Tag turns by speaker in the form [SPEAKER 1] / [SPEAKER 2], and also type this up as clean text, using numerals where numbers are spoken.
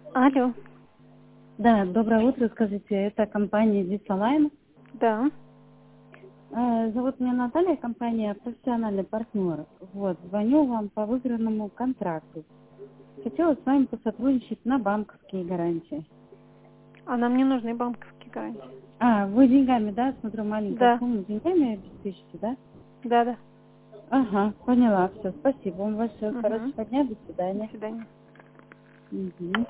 [SPEAKER 1] Алло.
[SPEAKER 2] Да, доброе утро, скажите, это компания Дисалайн.
[SPEAKER 1] Да.
[SPEAKER 2] Зовут меня Наталья, компания профессиональный партнер. Вот, звоню вам по выигранному контракту. Хотела с вами посотрудничать на банковские гарантии.
[SPEAKER 1] А нам не нужны банковские гарантии.
[SPEAKER 2] Вы деньгами, да? Смотрю, маленькая
[SPEAKER 1] Да.
[SPEAKER 2] сумма деньгами обеспечите, да?
[SPEAKER 1] Да.
[SPEAKER 2] Ага, поняла, все, спасибо вам большое.
[SPEAKER 1] Угу.
[SPEAKER 2] Хорошего дня, до
[SPEAKER 1] До
[SPEAKER 2] свидания.
[SPEAKER 1] свидания.
[SPEAKER 2] Мгм.